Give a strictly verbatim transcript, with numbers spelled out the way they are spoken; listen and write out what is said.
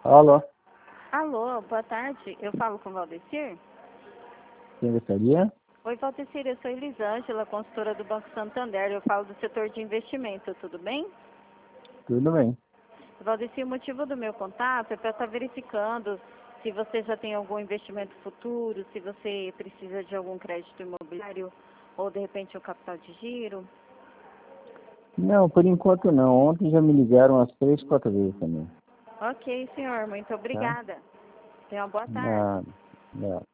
Alô, Alô, boa tarde. Eu falo com o Valdecir? quem gostaria? Oi, Valdecir, eu sou Elisângela, consultora do Banco Santander. Eu falo do setor de investimento, tudo bem? Tudo bem. Valdecir, o motivo do meu contato é para estar verificando se você já tem algum investimento futuro, se você precisa de algum crédito imobiliário ou, de repente, um capital de giro. Não, por enquanto não. Ontem já me ligaram umas três, quatro vezes também. Ok, senhor, muito Tá? obrigada. Tenha uma boa tarde. Nada, nada.